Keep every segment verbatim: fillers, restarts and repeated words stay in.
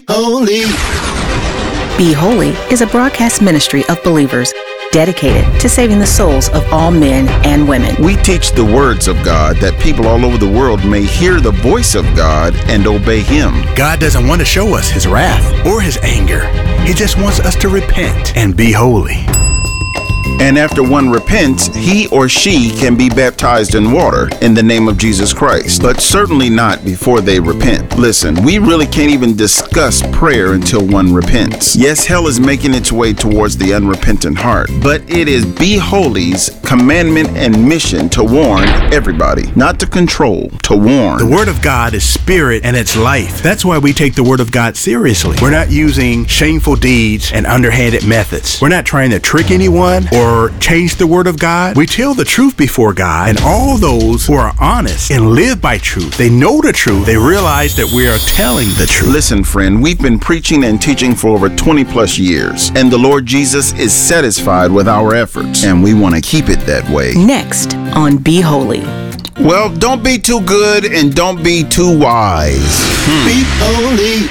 holy. Be Holy is a broadcast ministry of believers dedicated to saving the souls of all men and women. We teach the words of God that people all over the world may hear the voice of God and obey Him. God doesn't want to show us His wrath or His anger. He just wants us to repent and be holy. And after one repents, he or she can be baptized in water in the name of Jesus Christ, but certainly not before they repent. Listen, we really can't even discuss prayer until one repents. Yes, hell is making its way towards the unrepentant heart, but it is Be Holy's commandment and mission to warn everybody, not to control, to warn. The Word of God is spirit and it's life. That's why we take the Word of God seriously. We're not using shameful deeds and underhanded methods. We're not trying to trick anyone or change the Word of God. We tell the truth before God, and all those who are honest and live by truth, they know the truth, they realize that we are telling the truth. Listen, friend, we've been preaching and teaching for over twenty plus years, and the Lord Jesus is satisfied with our efforts, and we want to keep it that way. Next on Be Holy. Well, don't be too good and don't be too wise. Hmm. Be holy.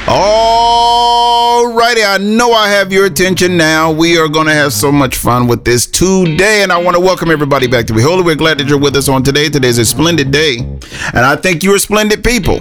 All righty, I know I have your attention now. We are going to have so much fun with this today, and I want to welcome everybody back to Be Holy. We're glad that you're with us on today. Today's a splendid day, and I think you're splendid people.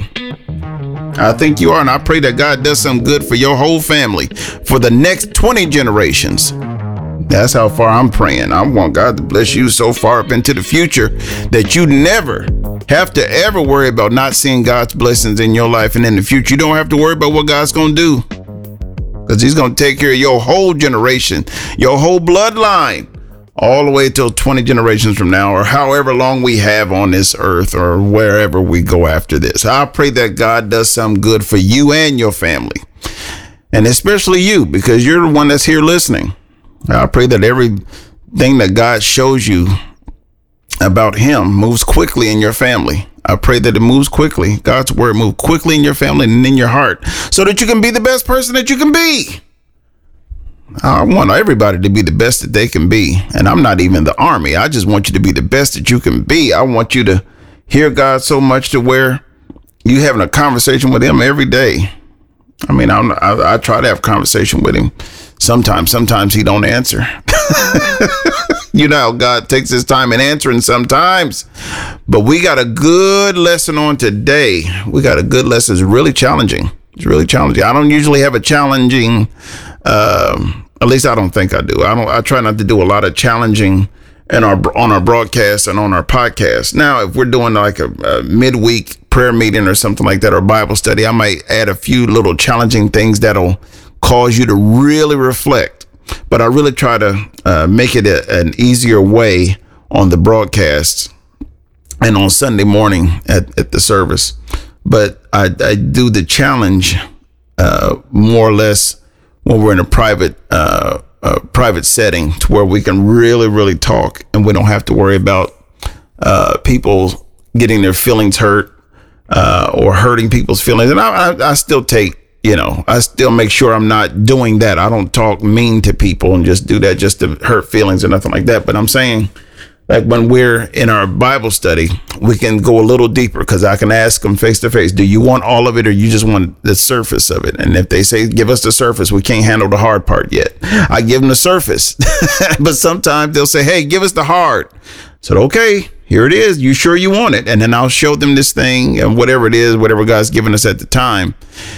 I think you are, and I pray that God does some good for your whole family for the next twenty generations. That's how far I'm praying. I want God to bless you so far up into the future that you never have to ever worry about not seeing God's blessings in your life. And in the future, you don't have to worry about what God's going to do, because He's going to take care of your whole generation, your whole bloodline, all the way till twenty generations from now, or however long we have on this earth, or wherever we go after this. I pray that God does some good for you and your family, and especially you, because you're the one that's here listening. I pray that everything that God shows you about Him moves quickly in your family. I pray that it moves quickly. God's word moves quickly in your family and in your heart, so that you can be the best person that you can be. I want everybody to be the best that they can be. And I'm not even the army. I just want you to be the best that you can be. I want you to hear God so much to where you having a conversation with Him every day. I mean, I'm, I, I try to have a conversation with Him. Sometimes, sometimes He don't answer. You know how God takes His time in answering sometimes. But we got a good lesson on today. We got a good lesson. It's really challenging. It's really challenging. I don't usually have a challenging, um, at least I don't think I do. I don't. I try not to do a lot of challenging in our on our broadcast and on our podcast. Now, if we're doing like a, a midweek prayer meeting or something like that, or Bible study, I might add a few little challenging things that'll cause you to really reflect. But I really try to uh, make it a, an easier way on the broadcasts and on Sunday morning at, at the service. But I, I do the challenge uh, more or less when we're in a private uh, uh, private setting, to where we can really, really talk, and we don't have to worry about uh, people getting their feelings hurt uh, or hurting people's feelings. And I, I, I still take, you know, I still make sure I'm not doing that. I don't talk mean to people and just do that just to hurt feelings or nothing like that. But I'm saying, like, when we're in our Bible study, we can go a little deeper, because I can ask them face to face, do you want all of it, or you just want the surface of it? And if they say, give us the surface, we can't handle the hard part yet. I give them the surface. But sometimes they'll say, hey, give us the hard. I said, okay, here it is. You sure you want it? And then I'll show them this thing, and whatever it is, whatever God's given us at the time.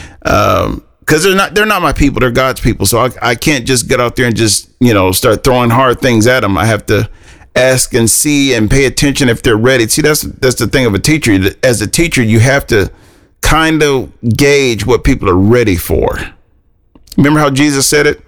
Um, because they're not they're not my people. They're God's people. So I, I can't just get out there and just, you know, start throwing hard things at them. I have to ask and see and pay attention if they're ready. See, that's that's the thing of a teacher. As a teacher, you have to kind of gauge what people are ready for. Remember how Jesus said it?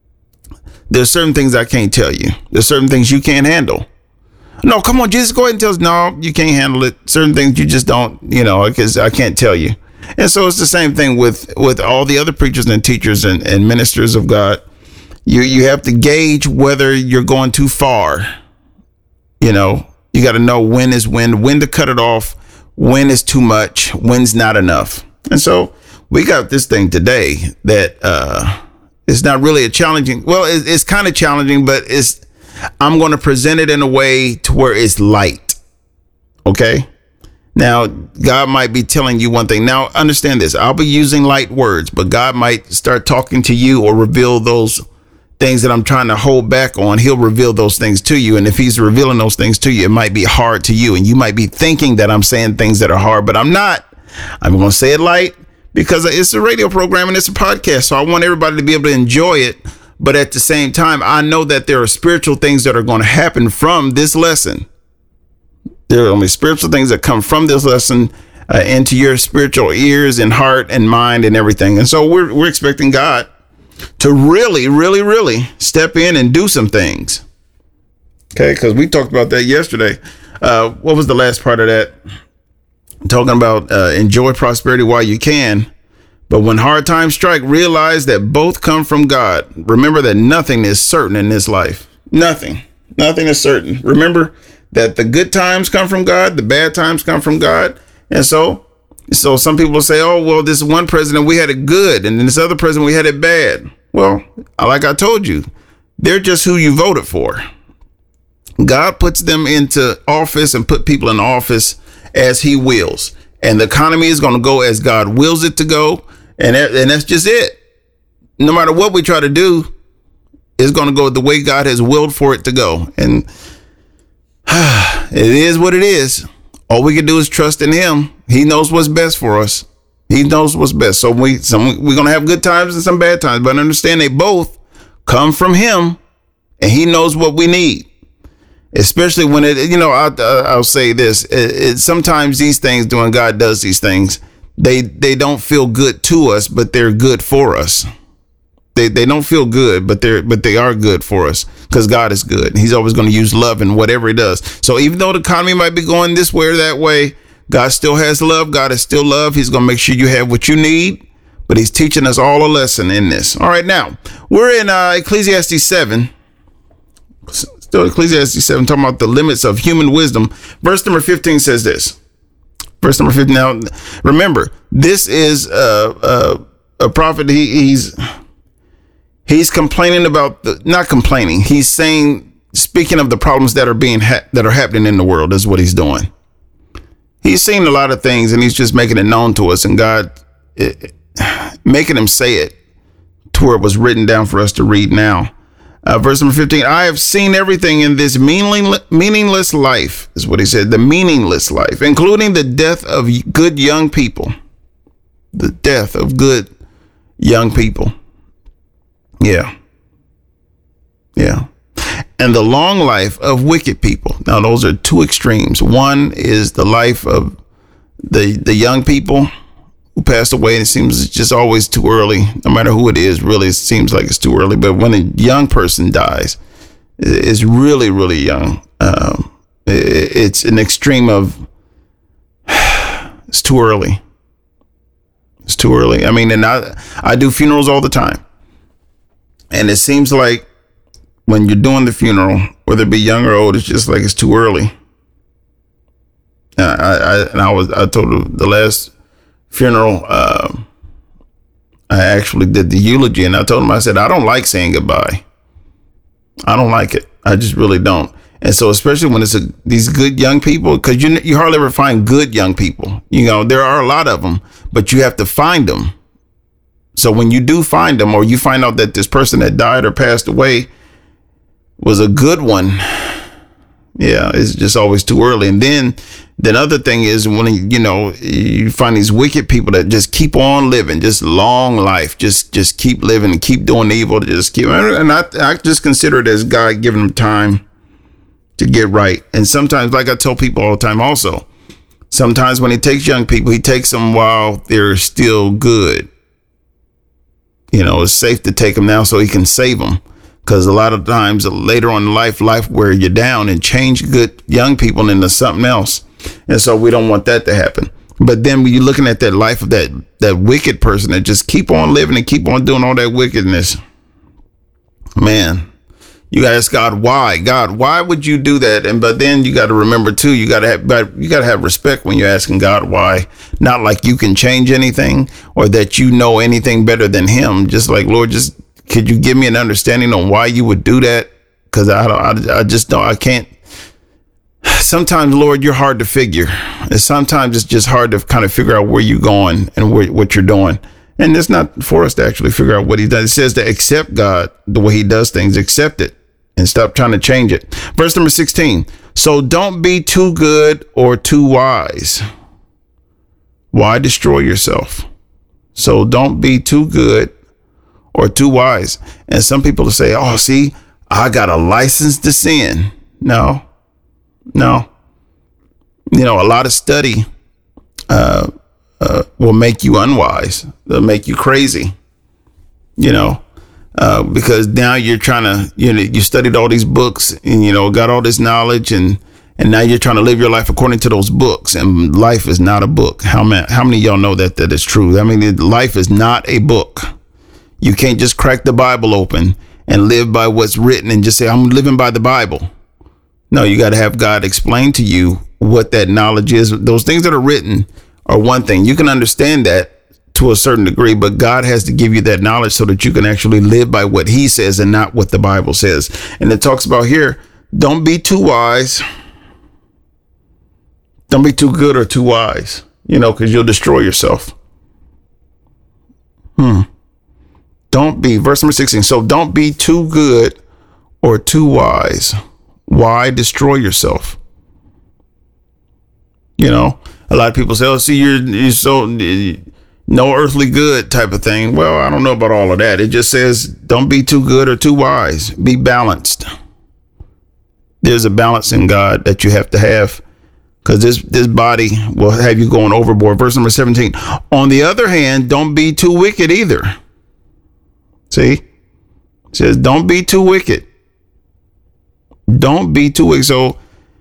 There's certain things I can't tell you. There's certain things you can't handle. No, come on, Jesus, go ahead and tell us. No, you can't handle it. Certain things you just don't, you know, because I can't tell you. And so it's the same thing with, with all the other preachers and teachers and, and ministers of God. You you have to gauge whether you're going too far. You know, you got to know when is when, when to cut it off, when is too much, when's not enough. And so we got this thing today that uh, it's not really a challenging. Well, it, it's kind of challenging, but it's I'm going to present it in a way to where it's light. OK, Now, God might be telling you one thing. Now, understand this. I'll be using light words, but God might start talking to you or reveal those things that I'm trying to hold back on. He'll reveal those things to you. And if he's revealing those things to you, it might be hard to you. And you might be thinking that I'm saying things that are hard, but I'm not. I'm going to say it light because it's a radio program and it's a podcast. So I want everybody to be able to enjoy it. But at the same time, I know that there are spiritual things that are going to happen from this lesson. There are only spiritual things that come from this lesson uh, into your spiritual ears and heart and mind and everything. And so we're we're expecting God to really, really, really step in and do some things. Okay, because we talked about that yesterday. Uh, what was the last part of that? Talking about uh, enjoy prosperity while you can. But when hard times strike, realize that both come from God. Remember that nothing is certain in this life. Nothing. Nothing is certain. Remember that the good times come from God, the bad times come from God. And so, so some people say, oh, well, this one president, we had it good. And then this other president, we had it bad. Well, like I told you, they're just who you voted for. God puts them into office and put people in office as he wills. And the economy is going to go as God wills it to go. And, that, and that's just it. No matter what we try to do, it's going to go the way God has willed for it to go. And it is what it is. All we can do is trust in him. He knows what's best for us. He knows what's best. So we, some, we're going to have good times and some bad times, but understand they both come from him and he knows what we need. Especially when it, you know, I, I'll say this, it, it, sometimes these things, when God does these things, they, they don't feel good to us, but they're good for us. They they don't feel good, but they're but they are good for us because God is good. He's always going to use love in whatever he does. So even though the economy might be going this way or that way, God still has love. God is still love. He's going to make sure you have what you need, but he's teaching us all a lesson in this. All right, now we're in uh, Ecclesiastes seven. Still Ecclesiastes seven, talking about the limits of human wisdom. Verse number fifteen says this. Verse number fifteen. Now, remember, this is uh, uh, a prophet. He, he's He's complaining about the, not complaining. He's saying, speaking of the problems that are being, ha- that are happening in the world is what he's doing. He's seen a lot of things and he's just making it known to us, and God it, making him say it to where it was written down for us to read now. Uh, verse number fifteen, I have seen everything in this meaningless, meaningless life is what he said. The meaningless life, including the death of good young people, the death of good young people. Yeah. Yeah. And the long life of wicked people. Now, those are two extremes. One is the life of the the young people who passed away. And it seems it's just always too early. No matter who it is, really, it seems like it's too early. But when a young person dies, it's really, really young. Um, it, it's an extreme of it's too early. It's too early. I mean, and I, I do funerals all the time. And it seems like when you're doing the funeral, whether it be young or old, it's just like it's too early. I, I, and I was I told the last funeral, uh, I actually did the eulogy, and I told him, I said, I don't like saying goodbye. I don't like it. I just really don't. And so, especially when it's a, these good young people, because you you hardly ever find good young people. You know, there are a lot of them, but you have to find them. So when you do find them, or you find out that this person that died or passed away was a good one, yeah, it's just always too early. And then the other thing is when, you know, you find these wicked people that just keep on living, just long life, just just keep living and keep doing evil, just keep. And I, I just consider it as God giving them time to get right. And sometimes, like I tell people all the time also, sometimes when he takes young people, he takes them while they're still good. You know, it's safe to take them now so he can save them. Because a lot of times later on in life, life wear you down and change good young people into something else. And so we don't want that to happen. But then when you're looking at that life of that, that wicked person that just keep on living and keep on doing all that wickedness, man, you gotta ask God, why? God, why would you do that? And but then you got to remember too, you gotta have, but you gotta have respect when you're asking God why. Not like you can change anything or that you know anything better than Him. Just like, Lord, just could you give me an understanding on why you would do that? Because I don't, I, I just don't, I can't. sometimes, Lord, you're hard to figure. And sometimes it's just hard to kind of figure out where you're going and where, what you're doing. And it's not for us to actually figure out what he does. It says to accept God the way he does things, accept it and stop trying to change it. Verse number sixteen. So don't be too good or too wise. Why destroy yourself? So don't be too good or too wise. And some people will say, oh, see, I got a license to sin. No, no. You know, a lot of study uh, uh, will make you unwise. They'll make you crazy, you know, uh, because now you're trying to, you know, you studied all these books and, you know, got all this knowledge and and now you're trying to live your life according to those books. And life is not a book. How many, how many of y'all know that that is true? I mean, life is not a book. You can't just crack the Bible open and live by what's written and just say, I'm living by the Bible. No, you got to have God explain to you what that knowledge is. Those things that are written are one thing. You can understand that to a certain degree, but God has to give you that knowledge so that you can actually live by what he says and not what the Bible says. And it talks about here, don't be too wise. Don't be too good or too wise, you know, because you'll destroy yourself. Hmm. Don't be, verse number sixteen. So don't be too good or too wise. Why destroy yourself? You know, a lot of people say, oh, see, you're, you're so no earthly good type of thing. Well, I don't know about all of that. It just says, don't be too good or too wise. Be balanced. There's a balance in God that you have to have. Because this, this body will have you going overboard. Verse number seventeen. On the other hand, don't be too wicked either. See? It says, don't be too wicked. Don't be too wicked. So,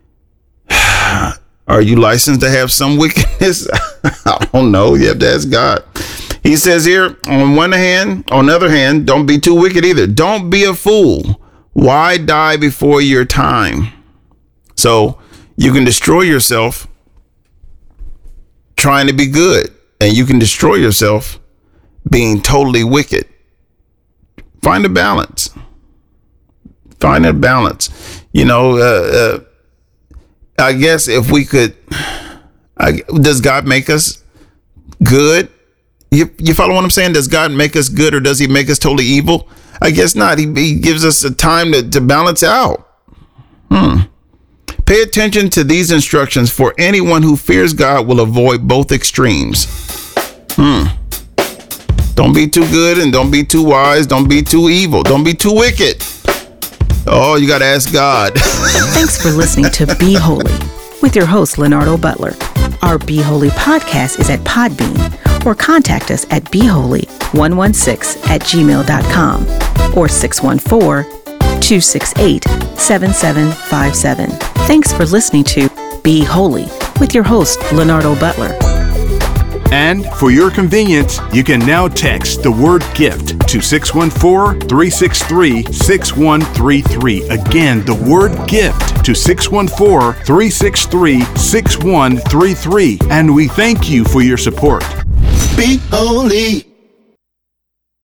are you licensed to have some wickedness? I don't know. You have to ask God. He says here, on one hand, on the other hand, don't be too wicked either. Don't be a fool. Why die before your time? So, you can destroy yourself trying to be good, and you can destroy yourself being totally wicked. Find a balance. Find a balance. You know, uh, uh, I guess if we could, I, does God make us good? You, you follow what I'm saying? Does God make us good, or does he make us totally evil? I guess not. He, he gives us a time to, to balance out. Hmm. Pay attention to these instructions, for anyone who fears God will avoid both extremes. Hmm. Don't be too good and don't be too wise. Don't be too evil. Don't be too wicked. Oh, you got to ask God. Thanks for listening to Be Holy with your host, Leonardo Butler. Our Be Holy podcast is at Podbean, or contact us at be holy one one six at gmail dot com or six one four, two six eight, seven seven five seven. Thanks for listening to Be Holy with your host, Leonardo Butler. And for your convenience, you can now text the word GIFT to six one four, three six three, six one three three. Again, the word GIFT to six one four, three six three, six one three three. And we thank you for your support. Be holy.